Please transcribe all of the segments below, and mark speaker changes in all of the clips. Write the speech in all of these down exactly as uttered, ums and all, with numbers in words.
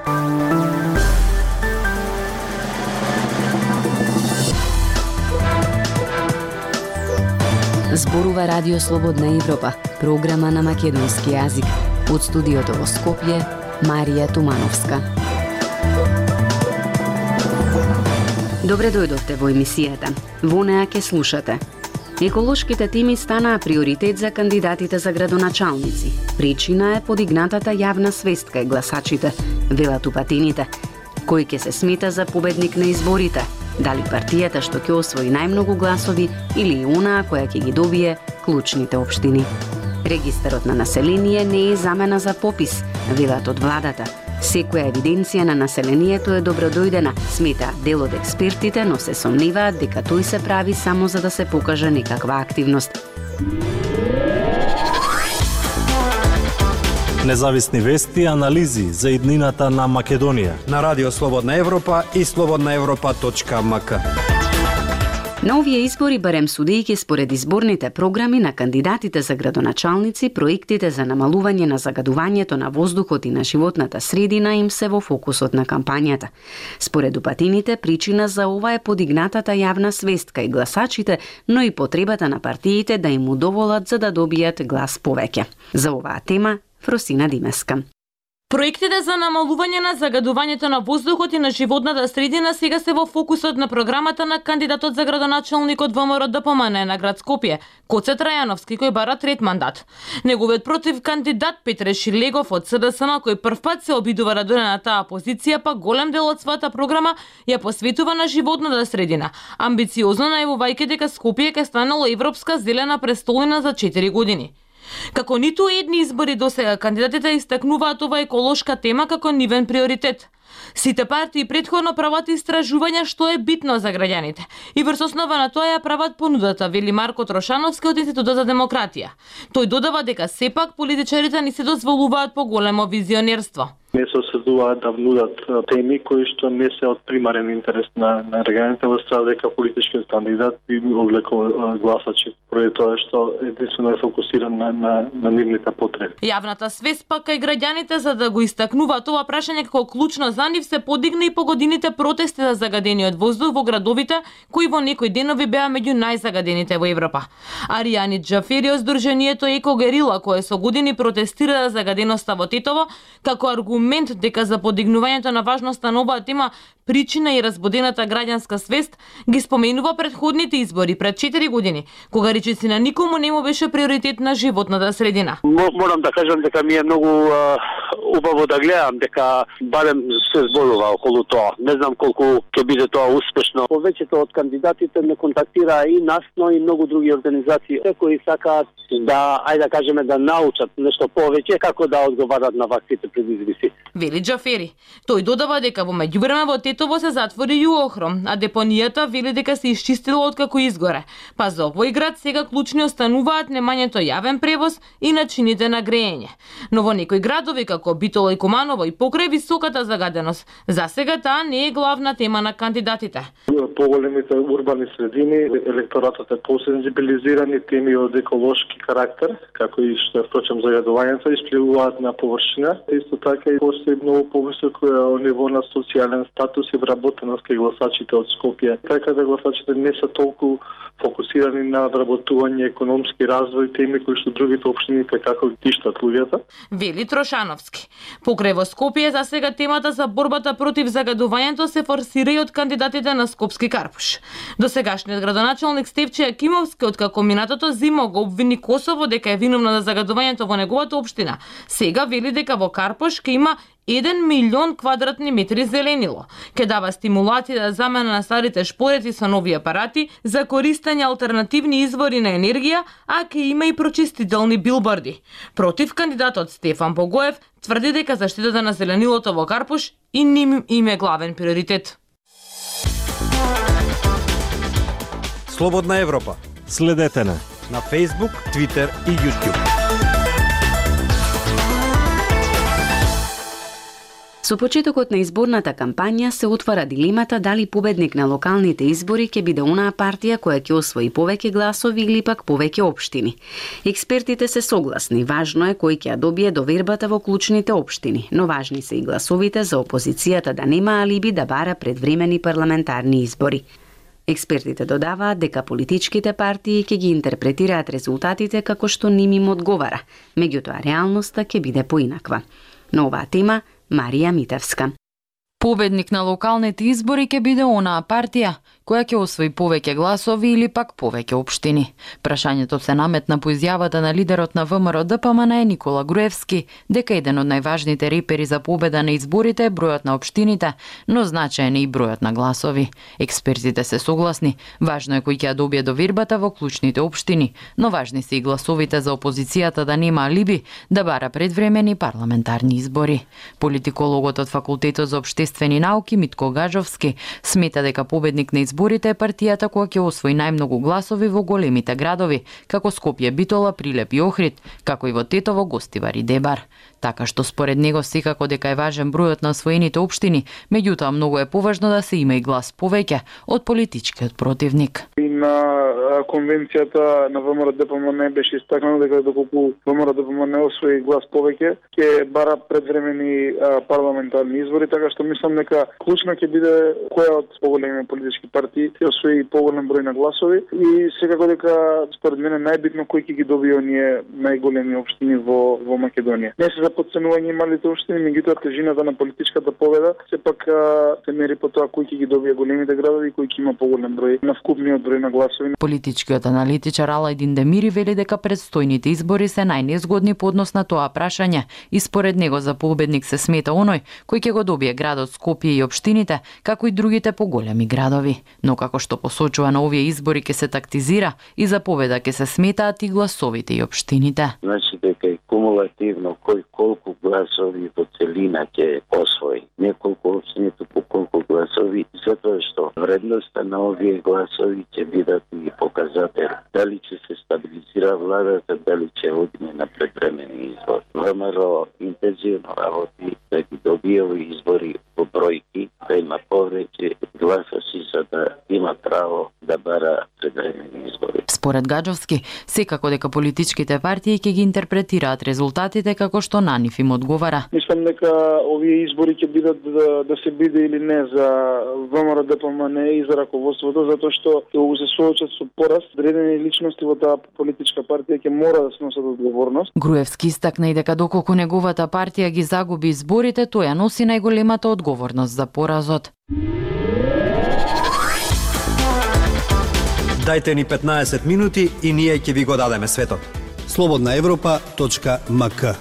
Speaker 1: Зборува Радио Слободна Европа, програма на македонски јазик. Од студиото во Скопје, Марија Тумановска. Добре дојдовте во емисијата. Во неа ке слушате. Еколошките теми станаа приоритет за кандидатите за градоначалници. Причина е подигнатата јавна свест кај гласачите, велат упатените. Кој ќе се смета за победник на изборите? Дали партијата што ќе освои најмногу гласови или онаа која ќе ги добие клучните општини? Регистарот на население не е замена за попис, велат од владата. Секоја евиденција на населението е добродојдена, смета дел од експертите, но се сомневаат дека тој се прави само за да се покаже некаква активност.
Speaker 2: Независни вести и анализи за иднината на Македонија
Speaker 3: на Радио Слободна Европа и слободна европа точка ем ка.
Speaker 1: На овие избори, барем судејќи според изборните програми на кандидатите за градоначалници, проектите за намалување на загадувањето на воздухот и на животната средина им се во фокусот на кампањата. Според упатените, причина за ова е подигнатата јавна свест кај гласачите, но и потребата на партиите да им удоволат за да добијат глас повеќе. За оваа тема Фросина Димеска.
Speaker 4: Проектите за намалување на загадувањето на воздухот и на животната средина сега се во фокусот на програмата на кандидатот за градоначалник од ВМРО ДПМН на град Скопје, Гоце Трајановски, кој бара трет мандат. Неговиот против кандидат Петре Шилегов од СДСМ, кој првпат се обидува да дојде на таа позиција, па голем дел од својата програма ја посветува на животната средина, амбициозно најавувајќи дека Скопје ќе станало европска зелена престолнина за четири години. Како ниту едни избори досега, кандидатите истакнуваат ова еколошка тема како нивен приоритет. Сите партии претходно прават истражувања што е битно за граѓаните и врз основа на тоа ја прават понудата, вели Марко Трошановски од Институтот за демократија. Тој додава дека сепак политичарите не се дозволуваат поголемо визионерство.
Speaker 5: Не се осудуваат да внудат теми кои што не се од примарен интерес на, на граѓаните, во страх дека политичкиот кандидат би овлекол гласачи, поради тоа што единствено е фокусиран на, на, на нивните потреби.
Speaker 4: Јавната свест пак кај граѓаните за да го истакнуваат ова прашање како клучно за нив се подигна и по годините протести за загадениот воздух во градовите, кои во некои денови беа меѓу најзагадените во Европа. Аријани Џафери од Сдруженијето Еко Герила, кое со години протестира за загаденоста во Тетово, како аргумент дека за подигнувањето на важноста на оваа тема причина и разбудената граѓанска свест ги споменува претходните избори пред четири години, кога речиси на никому не му беше приоритет на животната средина.
Speaker 6: Морам да кажам дека ми е многу uh, убаво да гледам дека барем се зборува околу тоа. Не знам колку ќе биде тоа успешно. Повеќето од кандидатите не контактираа и нас, но и многу други организации кои сакаат да, ајде да кажеме, да научат нешто повеќе како да одговарат на ваквите предизвици.
Speaker 4: Вели Џафери. Тој додава дека во меѓувреме во Тетово се затвори Јуохром, а депонијата вели дека се исчистила откако изгоре. Па за овој град сега клучни остануваат немањето јавен превоз и начините на грејење. Но во некои градови како Битола и Куманово и покрај високата загаденост, за сега таа не е главна тема на кандидатите.
Speaker 5: Поголемите урбани средини, електоратот е посензибилизиран и теми од еколошки карактер, како и што е впрочем загадувањето, испливуваат на површина. Исто така и постои многу повисоко ниво на социјален статус и вработеност кај гласачите од Скопје. Така да гласачите не се толку фокусирани на вработување, економски развој, теми кои што другите општини како тиштат луѓето.
Speaker 4: Вели Трошановски. Покрај во Скопје за сега темата за борбата против загадувањето се форсира и од кандидатите на Скопски Карпуш. Досегашниот градоначалник Стефче Јакимовски откако минатото зимо го обвини Косово дека е виновна за загадувањето во неговата општина. Сега вели дека во Карпуш ќе има еден милион квадратни метри зеленило. Ке дава стимулација за замена на старите шпорети со нови апарати, за користење алтернативни извори на енергија, а ке има и прочистителни билборди. Против кандидатот Стефан Богоев тврди дека заштитата на зеленилото во Карпуш и ним им е главен приоритет.
Speaker 3: Слободна Европа.
Speaker 2: Следете на
Speaker 3: на Facebook, Twitter и YouTube.
Speaker 1: Со почетокот на изборната кампања се отвара дилемата дали победник на локалните избори ќе биде онаа партија која ќе освои повеќе гласови или пак повеќе општини. Експертите се согласни, важно е кој ќе ја добие довербата во клучните општини, но важни се и гласовите за опозицијата да нема алиби да бара предвремени парламентарни избори. Експертите додаваат дека политичките партии ќе ги интерпретираат резултатите како што ним им одговара, меѓутоа реалноста ќе биде поинаква. На оваа тема Марија Митевска.
Speaker 7: Победник на локалните избори ќе биде онаа партија која ќе освои повеќе гласови или пак повеќе општини. Прашањето се наметна по изјавата на лидерот на ВМРО Д П М Н Никола Груевски дека еден од најважните репери за победа на изборите е бројот на општините, но значаен е и бројот на гласови. Експертите се согласни, важно е кој ќе ја добие довербата во клучните општини, но важни се и гласовите за опозицијата да нема алиби да бара предвремени парламентарни избори. Политикологот од Факултетот за општествени науки Митко Гажовски смета дека победник на изборите е партијата која ќе освои најмногу гласови во големите градови, како Скопје, Битола, Прилеп и Охрид, како и во Тетово, Гостивар и Дебар. Така што според него секако дека е важен бројот на освоените општини, меѓутоа многу е поважно да се има и глас повеќе од политичкиот противник.
Speaker 8: И на конвенцијата на ВМРО Д П М Н беше истакнато дека доколку ВМРО Д П М Н освои глас повеќе, ќе бара предвремени парламентарни избори, така што мислам дека клучно ќе биде која од поголеми политички партии ќе освои поголем број на гласови и секако дека според мене најбитно кој ќе ги добие оние најголеми општини во во Македонија. Не се за потценување малите општини, меѓутоа тежината на политичката победа сепак се мери по тоа кој ќе ги добие големите градови и кој ќе има поголем број на вкупниот број на гласови.
Speaker 7: Политичкиот аналитичар Алајдин Демири вели дека предстојните избори се најнезгодни по однос на тоа прашање и според него за победник се смета оној кој ќе го добие градот Скопје и општините, како и другите поголеми градови. Но како што посочува на овие избори ќе се тактизира и за победа ќе се сметаат и гласовите и општините.
Speaker 9: Значи дека и кумулативно кој колку гласови во целина ќе освои. Неколку општини по колку гласови, затоа што вредноста на овие гласови ќе бидат и показател дали ќе се стабилизира владата, дали ќе одиме на предвремени избори. ВМРО интензивно работи да ги добие овие избори во бројки, да има повеќе гласови за да има право да бара предвремени избори.
Speaker 7: Според Гаджовски, секако дека политичките партии ќе ги интерпретираат резултатите како што на нив им одговара.
Speaker 8: Мислам дека овие избори ќе бидат да, да се биде или не за ВМРО Д П М Н и за раководството, затоа што ќе се соочат со пораст, одредени личности во таа политичка партија ќе мора да сносат одговорност.
Speaker 7: Груевски истакна и дека доколку неговата партија ги загуби изборите, тој ја носи најголемата одговорност за поразот.
Speaker 3: Дајте ни петнаесет минути и ние ќе ви го дадеме светот.
Speaker 10: слободна европа точка м к.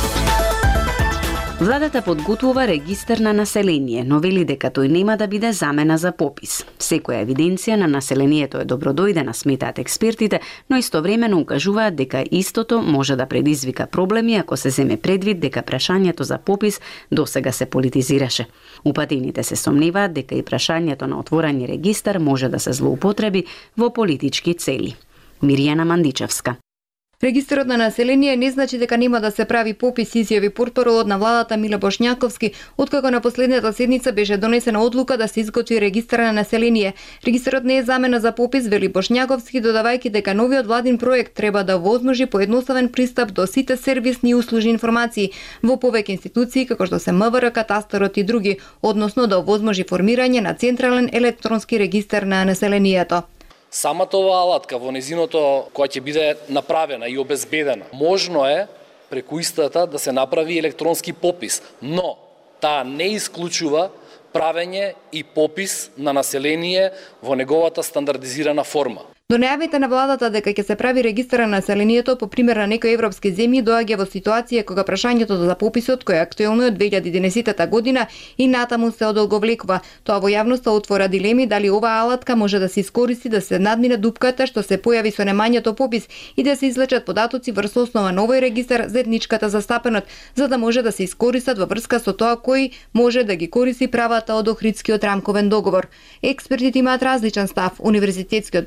Speaker 1: Владата подготвува регистар на население, но вели дека тој нема да биде замена за попис. Секоја евиденција на населението е добродојдена, сметаат експертите, но истовремено укажуваат дека истото може да предизвика проблеми ако се земе предвид дека прашањето за попис досега се политизираше. Упатените се сомневаат дека и прашањето на отворени регистар може да се злоупотреби во политички цели. Мирјана Мандичевска.
Speaker 11: Регистарот на население не значи дека нема да се прави попис, изјави портпаролот на владата Миле Бошњаковски, откако на последната седница беше донесена одлука да се изготви регистар на население. Регистарот не е замена за попис, вели Бошњаковски, додавајќи дека новиот владин проект треба да возможи поедноставен пристап до сите сервисни и услужни информации во повеќе институции како што се М В Р, катастарот и други, односно да овозможи формирање на централен електронски регистар на населението.
Speaker 12: Самата оваа алатка во незиното која ќе биде направена и обезбедена, можно е преку истата да се направи електронски попис, но таа не исклучува правење и попис на население во неговата стандардизирана форма.
Speaker 11: До најавите на владата дека ќе се прави регистар на населението по пример на некои европски земји доаѓа во ситуација кога прашањето за пописот кој е актуелно од две илјади и единаесета година и натаму се одолговлекува. Тоа во јавноста отвора дилеми дали оваа алатка може да се искористи да се надмине дупката што се појави со немањето попис и да се извлечат податоци врз основа на овој регистар за етничката застапеност, за да може да се искористат во врска со тоа кој може да ги користи правата од Охридскиот рамковен договор. Експертите имаат различен став. Универзитетскиот професор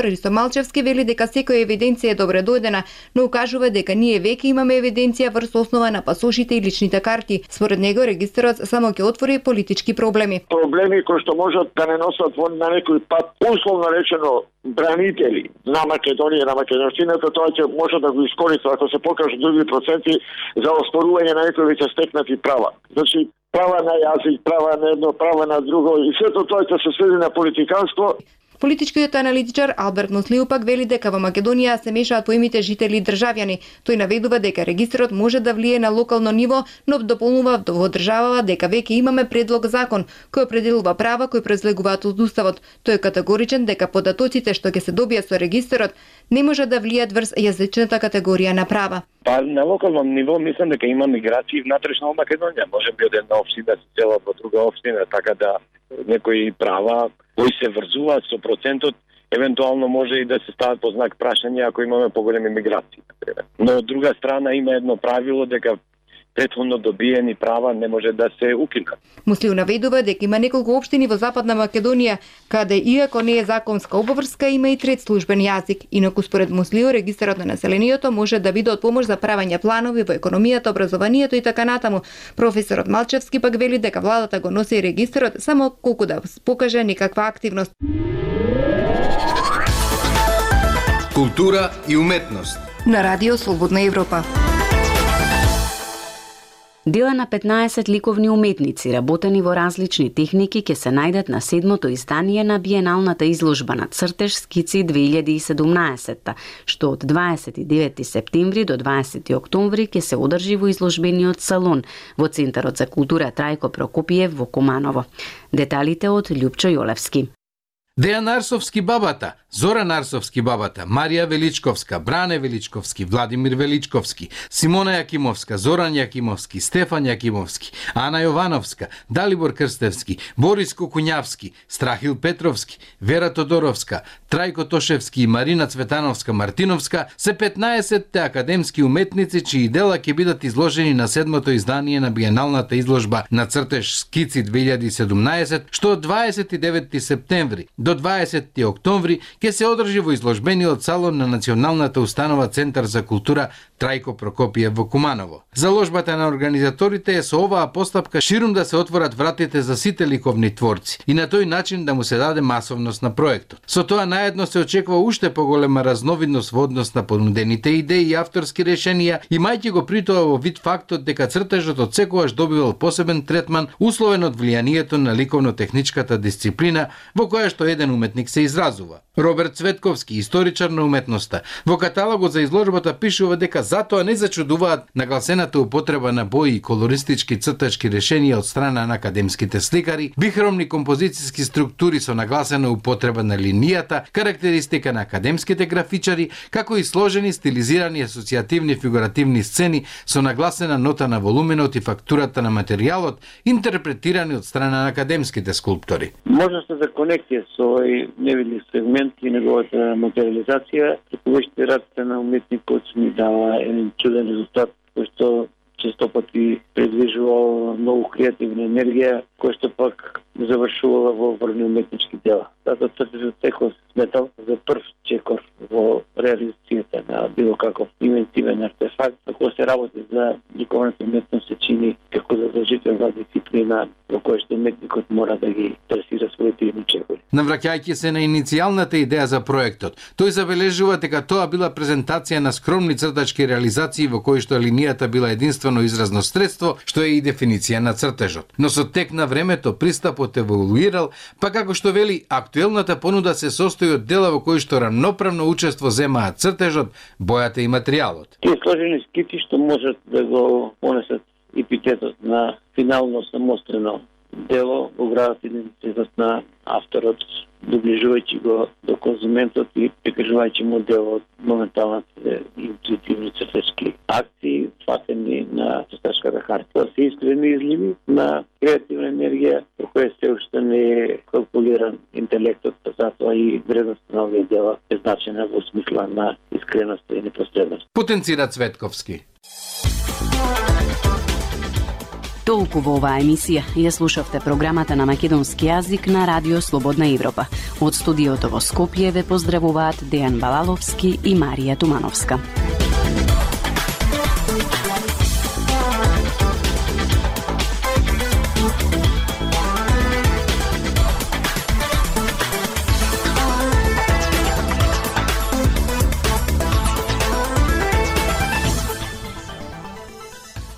Speaker 11: Ристо Малчевски вели дека секоја евиденција е добре дојдена, но укажува дека ние веќе имаме евиденција врз основа на пасошите и личните карти. Според него регистарот само ќе отвори политички проблеми.
Speaker 13: Проблеми кои што можат да не носат во на некој пат условно речено бранители на Македонија, на македонщината, тоа ќе може да го искористи ако се покажат други проценти за оспорување на некои веќе стекнати права. Значи права на јазик, права на едно, права на друго и сето тоа ќе се сведе на политиканство.
Speaker 11: Политичкиот аналитичар Алберт Муслиу пак вели дека во Македонија се мешаат поимите жители и државјани. Тој наведува дека регистрот може да влие на локално ниво, но дополнува во државава дека веќе имаме предлог закон кој определува права кои произлегуваат од уставот. Тој е категоричен дека податоците што ќе се добијат со регистрот не може да влијат врз јазичната категорија на права.
Speaker 14: Па на локално ниво мислам дека има миграции внатрешно во Македонија. Може би од една општина се селат во друга општина, така да некои права кои се врзуваат со процентот, евентуално може и да се стават по знак прашање ако имаме поголеми миграции, например. Но од друга страна има едно правило дека претходно добиени права не може да се укинат.
Speaker 11: Муслиу наведува дека има неколку општини во Западна Македонија каде иако не е законска обврска има и трет службен јазик. Инаку според Муслиу регистарот на населението може да биде од помош за правење планови во економијата, образованието и така натаму. Професорот Малчевски пак вели дека владата го носи регистарот само колку да покаже некаква активност.
Speaker 15: Култура и уметност
Speaker 11: На Радио Слободна Европа.
Speaker 1: Дела на петнаесет ликовни уметници, работени во различни техники, ќе се најдат на седмото издание на биеналната изложба на цртеж скици две илјади и седумнаесетта, што од дваесет и девети септември до дваесети октомври ќе се одржи во изложбениот салон во Центарот за култура Трајко Прокопиев во Куманово. Деталите од Љупчо Јолевски.
Speaker 16: Дејан Арсовски бабата, Зоран Арсовски бабата, Марија Величковска, Бране Величковски, Владимир Величковски, Симона Јакимовска, Зоран Јакимовски, Стефан Јакимовски, Ана Јовановска, Далибор Крстевски, Борис Кукуњавски, Страхил Петровски, Вера Тодоровска, Трајко Тошевски и Марина Цветановска Мартиновска се петнаесетте академски уметници чии дела ќе бидат изложени на седмото издание на биеналната изложба на цртеж скици две илјади и седумнаесет, што од дваесет и девети септември до дваесети октомври ќе се одржи во изложбениот салон на Националната установа Центар за култура Трајко Прокопиев во Куманово. Заложбата на организаторите е со оваа постапка ширум да се отворат вратите за сите ликовни творци и на тој начин да му се даде масовност на проектот. Со тоа наедно се очекува уште поголема разновидност во однос на понудените идеи и авторски решенија, имајќи го при тоа во вид фактот дека цртежот од секогаш добивал посебен третман условен од влијанието на ликовно-техничката дисциплина во која што еден уметник се изразува. Роберт Цветковски, историчар на уметноста, во каталогот за изложбата пишува дека затоа не зачудуваат нагласената употреба на бои и колористички цртачки решенија од страна на академските сликари, бихромни композициски структури со нагласена употреба на линијата, карактеристика на академските графичари, како и сложени стилизирани асоцијативни фигуративни сцени со нагласена нота на волуменот и фактурата на материјалот, интерпретирани од страна на академските скулптори.
Speaker 14: Може се за конекција со овој невидлив сегмент и неговата материализација, преку работата на уметникот ми дава еден чуден резултат, кој што често пати предвижувал многу креативна енергија, кој што пак завршувала во врвни уметнички дела. Затоа цртежот секој сметал за прв чекор во реализацијата на било каков инвентивен артефакт, ако се работи за ликовната уметност се чини како задолжителна дисциплина во која што уметникот мора да ги трасира своите идни чекори.
Speaker 16: Навраќајќи се на иницијалната идеја за проектот, тој забележува дека тоа била презентација на скромни цртачки реализации во кои што линијата била единствено изразно средство, што е и дефиниција на цртежот. Но со тек на времето пристапот еволуирал, па како што вели, актуелната понуда се состои од дела во кои што рамноправно учество земаат цртежот, бојата и материјалот.
Speaker 14: Тие сложени скици што можат да го понесат епитетот на финално самострено дело, го градат идентитетот на авторот, доближувајќи го до конзументот и прикажувајќи му дел од моменталните интуитивни цртачки акции, фатени на цртачката харта. Се искрени изливи на креативна енергија, во која се уште не е калкулиран интелектот, затоа и вредноста на овие дела е значена во смисла на искреност и непосредност.
Speaker 16: Потенцира Цветковски.
Speaker 1: Толку во оваа емисија. Ја слушавте програмата на македонски јазик на Радио Слободна Европа. Од студиото во Скопје ве поздравуваат Дејан Балаловски и Марија Тумановска.